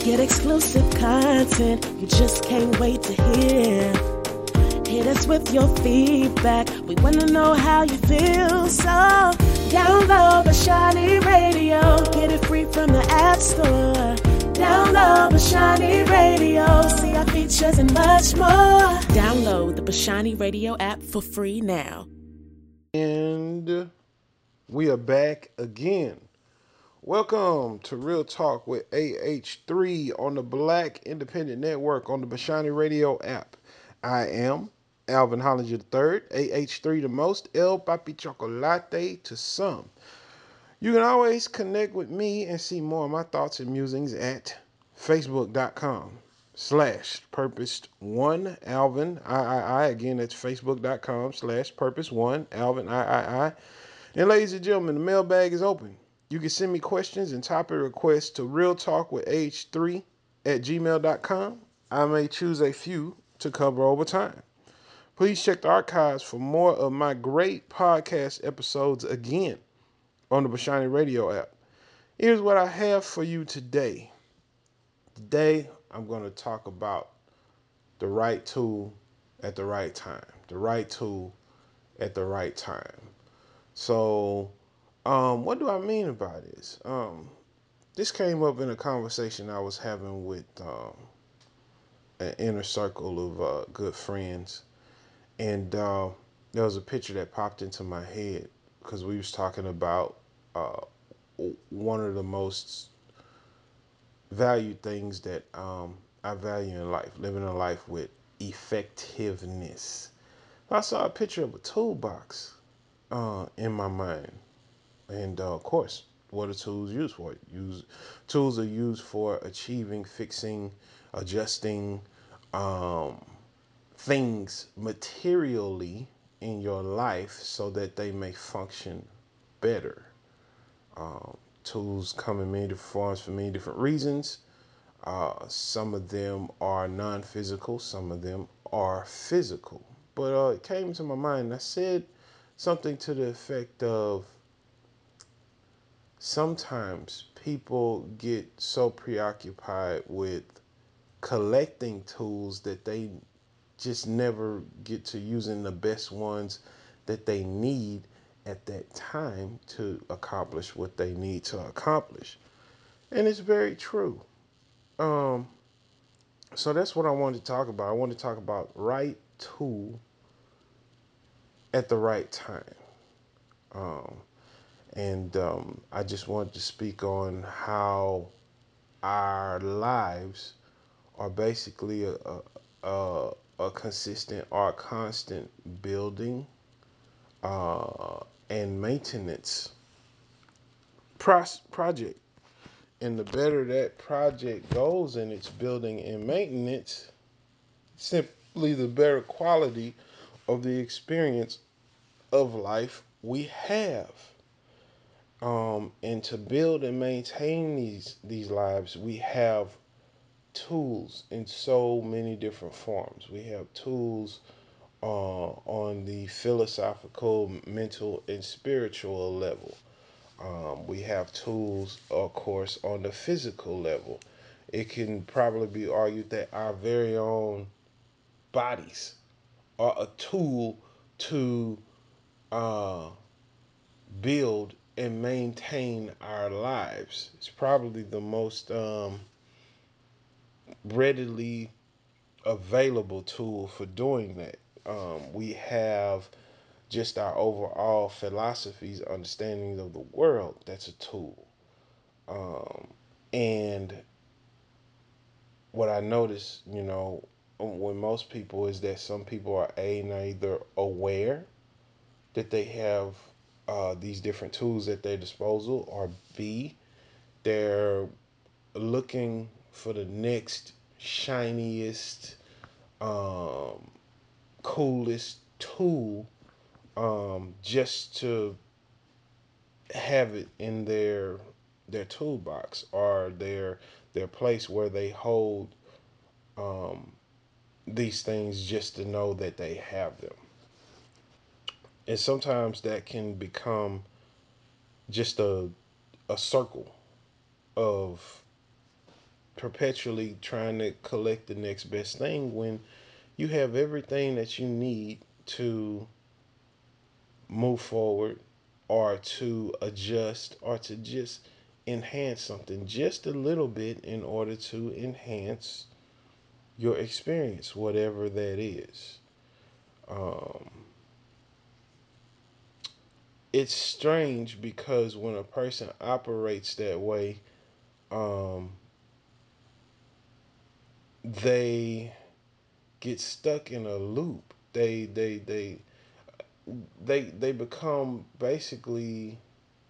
Get exclusive content you just can't wait to hear. Hit us with your feedback. We want to know how you feel. So download Bashani Radio. Get it free from the App Store. Download Bashani Radio. See our features and much more. Download the Bashani Radio app for free now. And we are back again. Welcome to Real Talk with AH3 on the Black Independent Network on the Bashani Radio app. I am Alvin Hollinger III, AH3 the most, El Papi Chocolate to some. You can always connect with me and see more of my thoughts and musings at facebook.com/purposed1 Alvin III. Again, that's facebook.com/purpose1 Alvin III. And ladies and gentlemen, the mailbag is open. You can send me questions and topic requests to realtalkwith3@gmail.com. I may choose a few to cover over time. Please check the archives for more of my great podcast episodes again on the Bashani Radio app. Here's what I have for you today. Today, I'm going to talk about the right tool at the right time. The right tool at the right time. So, what do I mean by this? This came up in a conversation I was having with an inner circle of good friends. And there was a picture that popped into my head because we was talking about one of the most valued things that I value in life, living a life with effectiveness. I saw a picture of a toolbox in my mind. And of course, what are tools used for? Tools are used for achieving, fixing, adjusting things materially in your life so that they may function better. Tools come in many different forms for many different reasons. Some of them are non-physical, some of them are physical. But it came to my mind, and I said something to the effect of, sometimes people get so preoccupied with collecting tools that they just never get to using the best ones that they need at that time to accomplish what they need to accomplish. And it's very true. So that's what I wanted to talk about. I want to talk about right tool at the right time. And I just wanted to speak on how our lives are basically a consistent or constant building and maintenance project. And the better that project goes in its building and maintenance, simply the better quality of the experience of life we have. And to build and maintain these lives, we have tools in so many different forms. We have tools on the philosophical, mental, and spiritual level. We have tools, of course, on the physical level. It can probably be argued that our very own bodies are a tool to build and maintain our lives. It's probably the most readily available tool for doing that. We have just our overall philosophies, understandings of the world. That's a tool. And what I notice, when most people is that some people are neither aware that they have these different tools at their disposal, or B, they're looking for the next shiniest, coolest tool just to have it in their toolbox or their place where they hold these things, just to know that they have them. And sometimes that can become just a circle of perpetually trying to collect the next best thing when you have everything that you need to move forward or to adjust or to just enhance something just a little bit in order to enhance your experience, whatever that is. Um, it's strange because when a person operates that way, um, they get stuck in a loop. They become basically,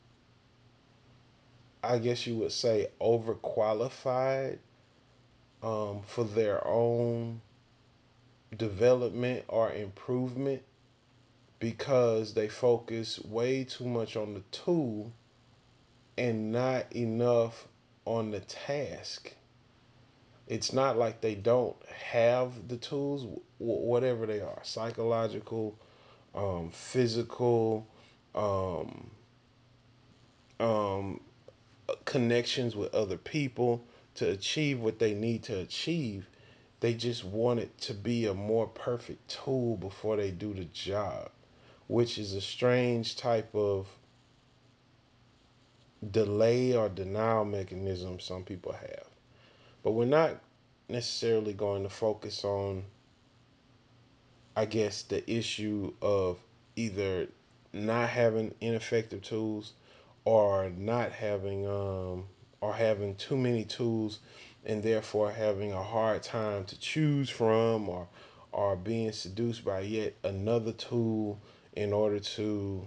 I guess you would say, overqualified for their own development or improvement because they focus way too much on the tool and not enough on the task. It's not like they don't have the tools, whatever they are, psychological, physical, um, um, connections with other people to achieve what they need to achieve. They just want it to be a more perfect tool before they do the job, which is a strange type of delay or denial mechanism some people have. But we're not necessarily going to focus on, I guess, the issue of either not having ineffective tools or not having or having too many tools and therefore having a hard time to choose from or being seduced by yet another tool in order to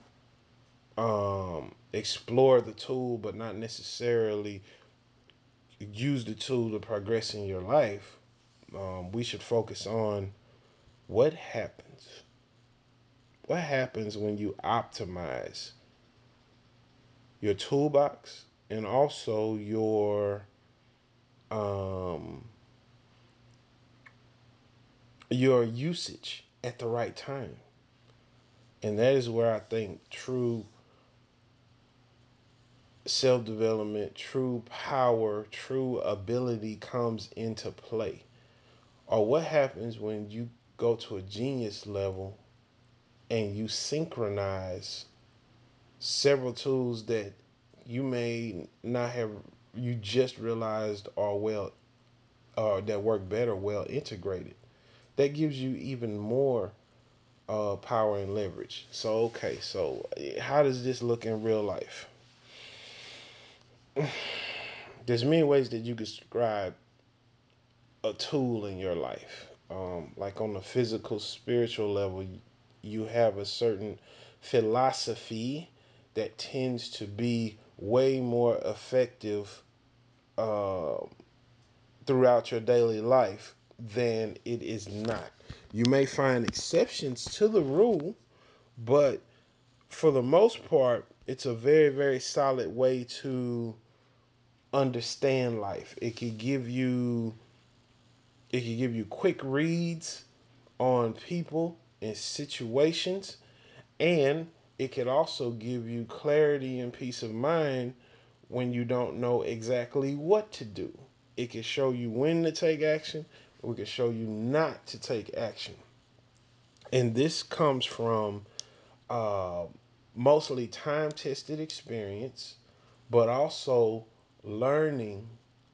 explore the tool but not necessarily use the tool to progress in your life. We should focus on what happens. What happens when you optimize your toolbox and also um, your usage at the right time? And that is where I think true self development, true power, true ability comes into play. Or what happens when you go to a genius level and you synchronize several tools that you may not have, you just realized are well, that work better, well integrated. That gives you even more power and leverage. So okay, so how does this look in real life? There's many ways that you could describe a tool in your life. Like on the physical, spiritual level, you have a certain philosophy that tends to be way more effective uh, throughout your daily life than it is not. You may find exceptions to the rule, but for the most part, it's a very, very solid way to understand life. It can give you quick reads on people and situations, and it could also give you clarity and peace of mind when you don't know exactly what to do. It can show you when to take action, or it can show you not to take action. And this comes from uh, mostly time tested experience, but also learning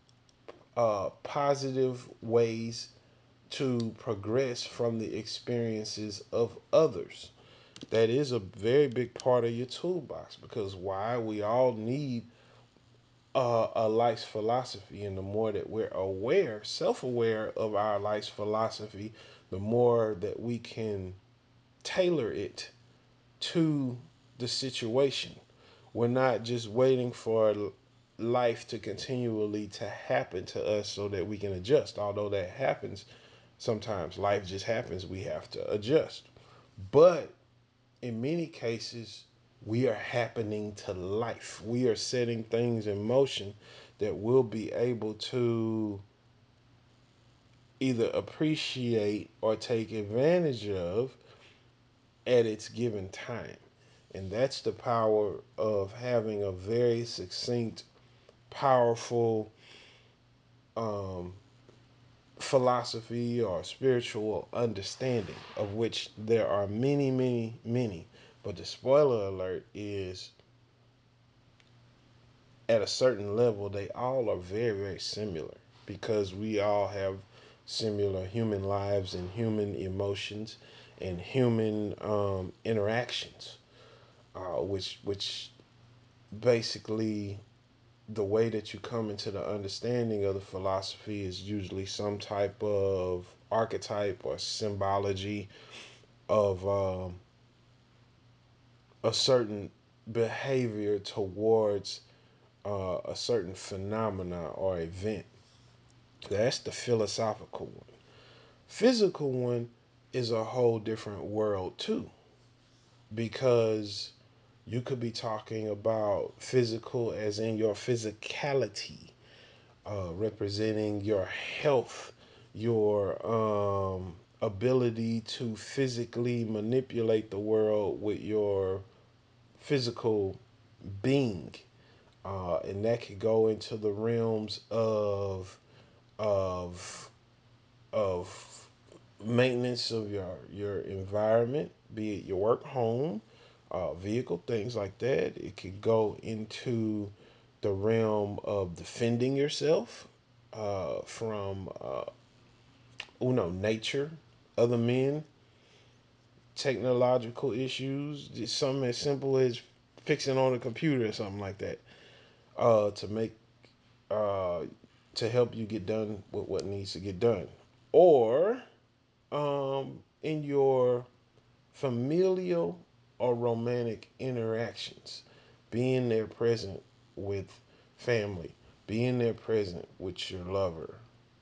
positive ways to progress from the experiences of others. That is a very big part of your toolbox because why we all need a life's philosophy, and the more that we're aware, self-aware of our life's philosophy, the more that we can tailor it to the situation. We're not just waiting for life to continually to happen to us so that we can adjust. Although that happens sometimes, life just happens, we have to adjust. But in many cases, we are happening to life. We are setting things in motion that we'll be able to either appreciate or take advantage of at its given time. And that's the power of having a very succinct, powerful, um, philosophy or spiritual understanding, of which there are many, many, many. But the spoiler alert is, at a certain level, they all are very, very similar because we all have similar human lives and human emotions and human interactions, which basically the way that you come into the understanding of the philosophy is usually some type of archetype or symbology of a certain behavior towards a certain phenomena or event. That's the philosophical one. Physical one is a whole different world too, because you could be talking about physical as in your physicality, representing your health, your ability to physically manipulate the world with your physical being. And that could go into the realms of of maintenance of your environment, be it your work, home, vehicle, things like that. It could go into the realm of defending yourself from nature, other men, technological issues, just something as simple as fixing on a computer or something like that, to make uh, to help you get done with what needs to get done, or in your familial or romantic interactions, being there present with family, being there present with your lover,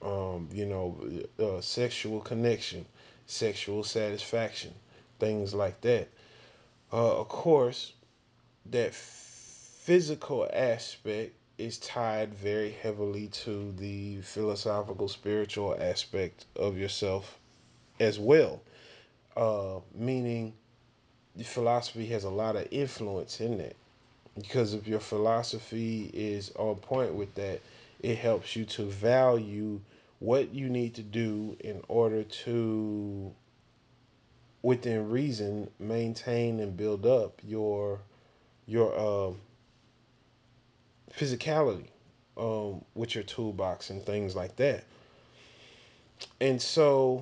sexual connection, sexual satisfaction, things like that. Of course, that physical aspect is tied very heavily to the philosophical, spiritual aspect of yourself as well. Meaning, the philosophy has a lot of influence in that, because if your philosophy is on point with that, it helps you to value what you need to do in order to, within reason, maintain and build up your physicality, with your toolbox and things like that. And so,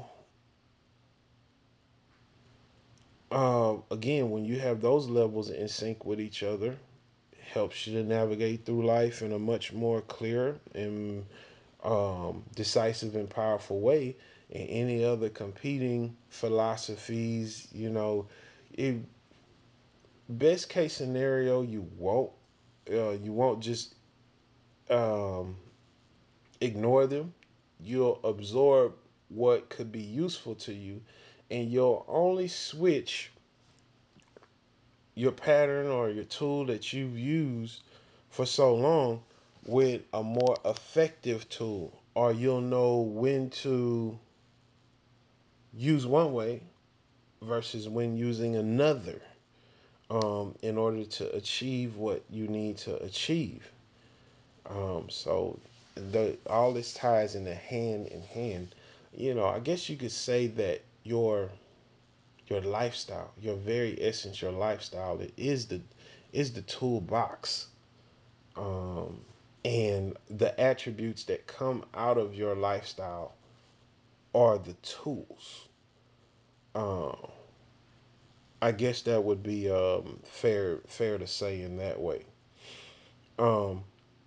again, when you have those levels in sync with each other, it helps you to navigate through life in a much more clear and decisive and powerful way. And any other competing philosophies, it, best case scenario, you won't just um, ignore them. You'll absorb what could be useful to you, and you'll only switch your pattern or your tool that you've used for so long with a more effective tool, or you'll know when to use one way versus when using another, in order to achieve what you need to achieve. So all this ties in the hand in hand. I guess you could say that your lifestyle, your very essence, your lifestyle, it is the toolbox, um, and the attributes that come out of your lifestyle are the tools. Um, I guess that would be fair to say in that way. Um,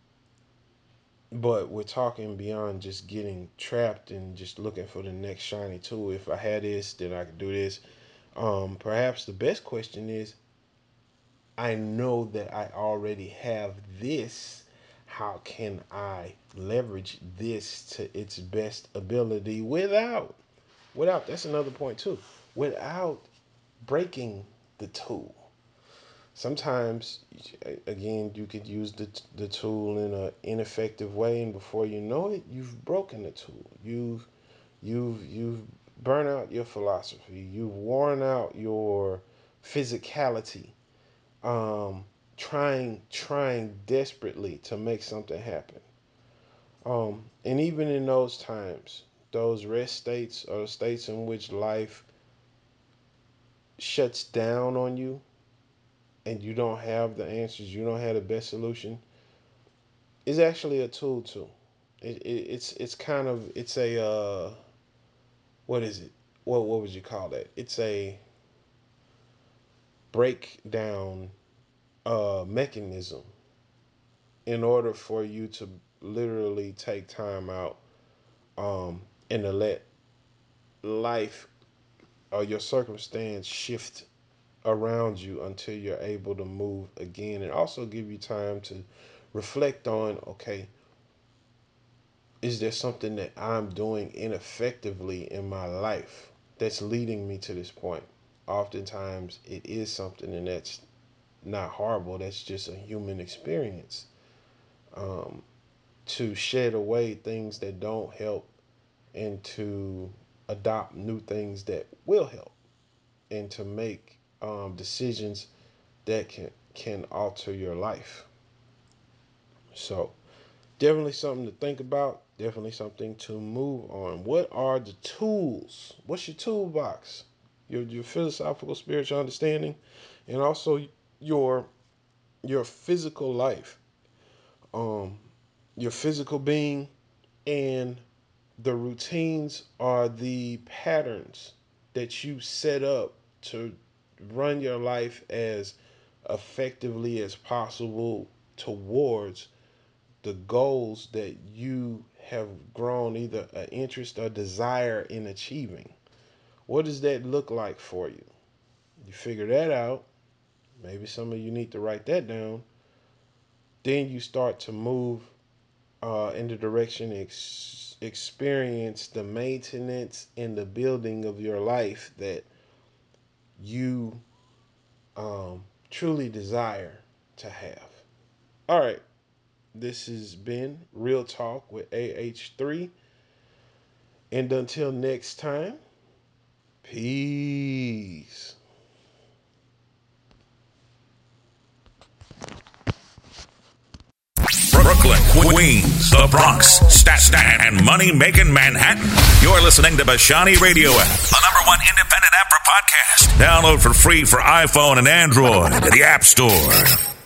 but we're talking beyond just getting trapped and just looking for the next shiny tool. If I had this, then I could do this. Perhaps the best question is, I know that I already have this. How can I leverage this to its best ability without that's another point too. Without breaking the tool. Sometimes, again, you could use the tool in an ineffective way, and before you know it, you've broken the tool. You've burnt out your philosophy. You've worn out your physicality, um, trying desperately to make something happen. And even in those times, those rest states or states in which life shuts down on you and you don't have the answers, you don't have the best solution, is actually a tool too. It's kind of it's a what is it? What would you call that? It's a breakdown mechanism in order for you to literally take time out and to let life or your circumstance shift around you until you're able to move again, and also give you time to reflect on, okay, is there something that I'm doing ineffectively in my life that's leading me to this point? Oftentimes it is something, and that's not horrible, that's just a human experience, to shed away things that don't help and to adopt new things that will help, and to make decisions that can alter your life. So definitely something to think about. Definitely something to move on. What are the tools? What's your toolbox? Your philosophical, spiritual understanding, and also your your physical life, um, your physical being, and the routines are the patterns that you set up to run your life as effectively as possible towards the goals that you have grown either an interest or desire in achieving. What does that look like for you? You figure that out. Maybe some of you need to write that down. Then you start to move in the direction experience the maintenance and the building of your life that you truly desire to have. All right. This has been Real Talk with AH3. And until next time, peace. Brooklyn, Queens, the Bronx, Staten, and money-making Manhattan. You're listening to Bashani Radio app, the #1 independent app for podcasts. Download for free for iPhone and Android at the App Store.